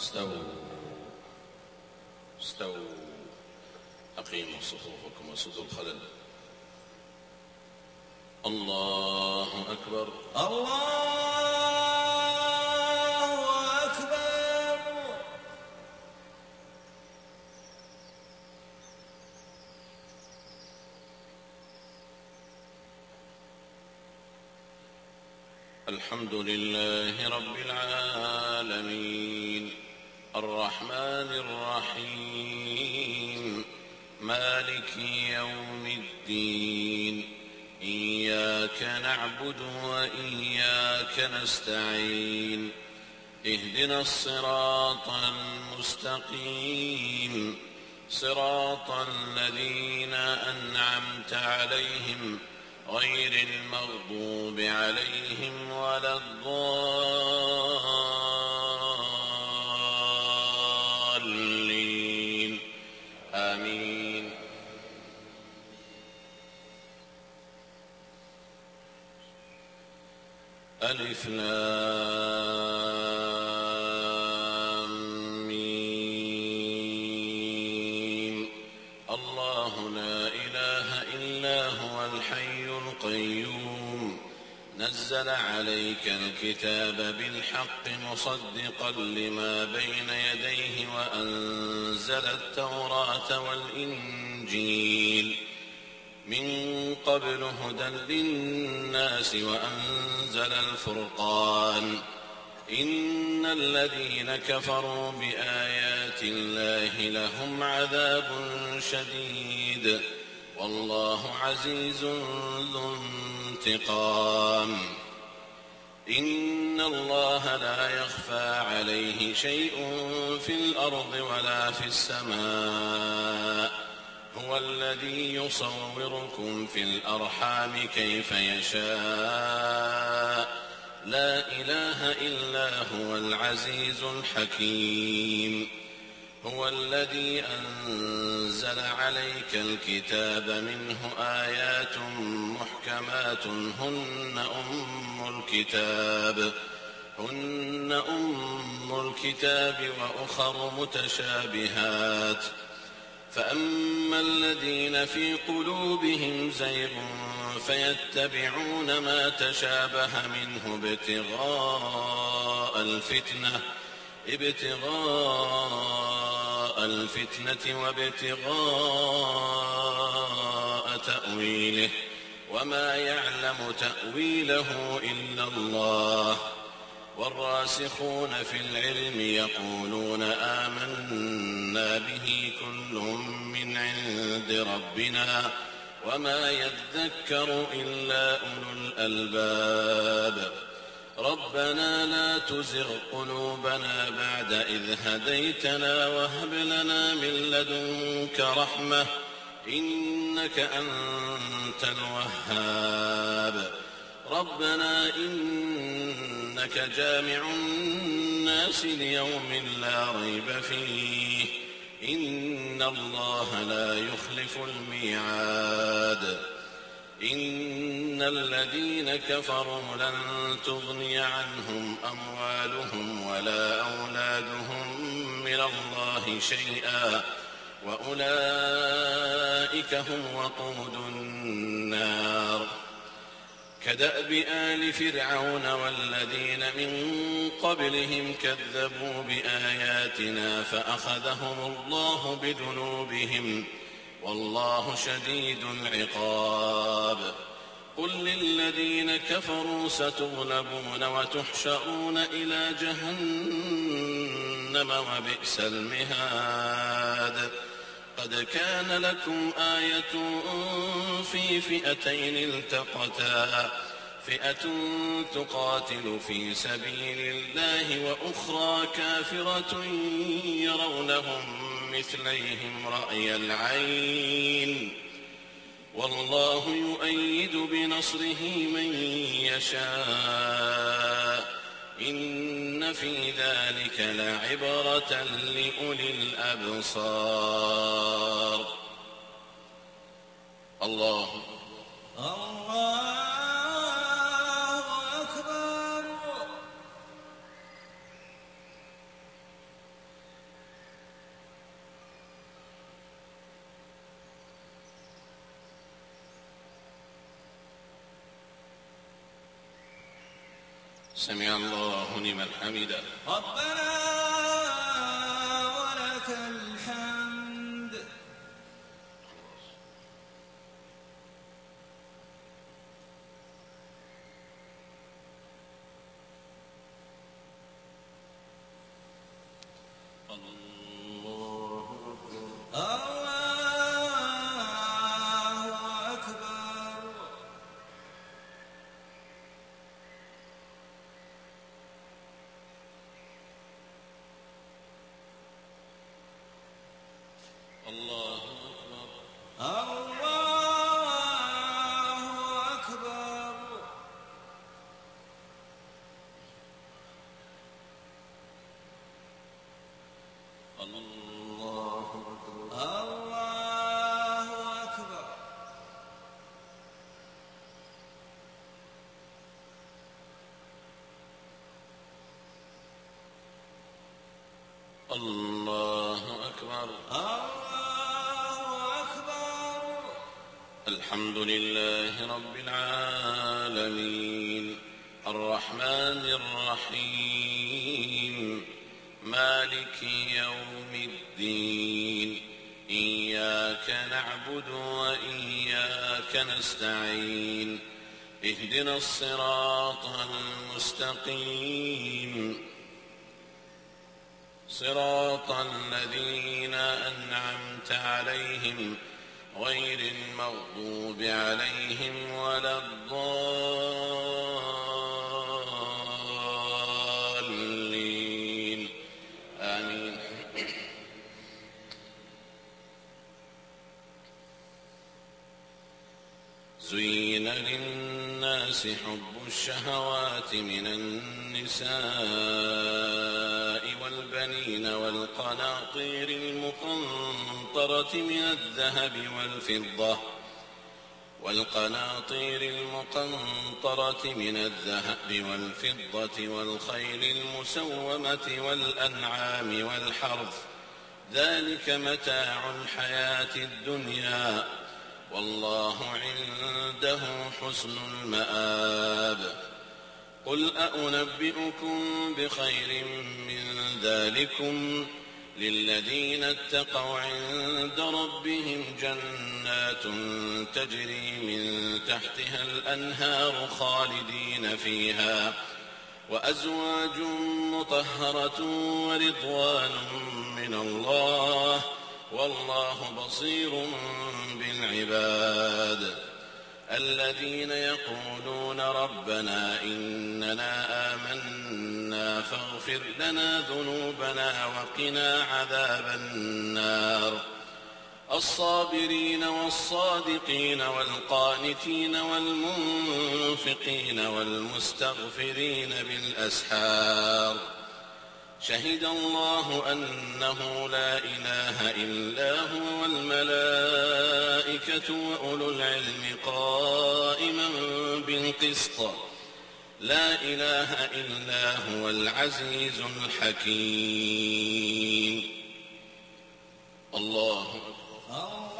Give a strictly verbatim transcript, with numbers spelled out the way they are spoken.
استووا استووا أقيموا صفوفكم وسدوا الخلل. الله أكبر الله أكبر. الحمد لله رب العالمين الرحمن الرحيم مالك يوم الدين إياك نعبد وإياك نستعين اهدنا الصراط المستقيم صراط الذين أنعمت عليهم غير المغضوب عليهم ولا الضالين آمين. ألف لام ميم. الله لا إله إلا هو الحي القيوم نزل عليك الكتاب بالحق مصدقا لما بين يديه وأنزل التوراة والإنجيل من قبل هدى للناس وأنزل الفرقان إن الذين كفروا بآيات الله لهم عذاب شديد والله عزيز ذو انتقام. إن الله لا يخفى عليه شيء في الأرض ولا في السماء هو الذي يصوركم في الأرحام كيف يشاء لا إله إلا هو العزيز الحكيم. هو الذي أنزل عليك الكتاب منه آيات محكمات هن أم الكتاب هن أم الكتاب وأخر متشابهات فأما الذين في قلوبهم زيغ فيتبعون ما تشابه منه ابتغاء الفتنة ابتغاء الفتنة وابتغاء تأويله وما يعلم تأويله إلا الله والراسخون في العلم يقولون آمنا به كل من عند ربنا وما يذكر إلا أولو الألباب. ربنا لا تزغ قلوبنا بعد إذ هديتنا وهب لنا من لدنك رحمة إنك أنت الوهاب. ربنا إنك جامع الناس ليوم لا ريب فيه إن الله لا يخلف الميعاد. إن الذين كفروا لن تغني عنهم أموالهم ولا أولادهم من الله شيئا وأولئك هم وقود النار. كدأب آل فرعون والذين من قبلهم كذبوا بآياتنا فأخذهم الله بذنوبهم والله شديد العقاب. قل للذين كفروا ستغلبون وتحشرون إلى جهنم وبئس المهاد. قد كان لكم آية في فئتين التقتا فئة تقاتل في سبيل الله وأخرى كافرة يرونهم مثليهم رأي العين والله يؤيد بنصره من يشاء إن في ذلك لعبرة لأولي الأبصار. الله الله أكبر. سمع الله لمن حمده. ربنا ولك الحمد. الله أكبر. الله أكبر. الله أكبر. الله أكبر. الله أكبر. الله أكبر. الحمد لله رب العالمين الرحمن الرحيم مالك يوم الدين إياك نعبد وإياك نستعين اهدنا الصراط المستقيم صراط الذين أنعمت عليهم غير المغضوب عليهم ولا الضالين آمين. زين للناس حب الشهوات من النساء والبنين والقناطير المقنطرة من الذهب والفضة والقناطير المقنطرة من الذهب والفضة والخيل المسومة والأنعام والحرث ذلك متاع الحياة الدنيا والله عنده حسن المآب. قل أأنبئكم بخير من ذلكم للذين اتقوا عند ربهم جنات تجري من تحتها الأنهار خالدين فيها وأزواج مطهرة ورضوان من الله والله بصير بالعباد. الذين يقولون ربنا إننا آمنا فاغفر لنا ذنوبنا وقنا عذاب النار. الصابرين والصادقين والقانتين والمنفقين والمستغفرين بالأسحار. شهد الله أنه لا إله إلا هو والملائكة وأولو العلم قائما بالقسط لا إله إلا هو العزيز الحكيم. الله أكبر.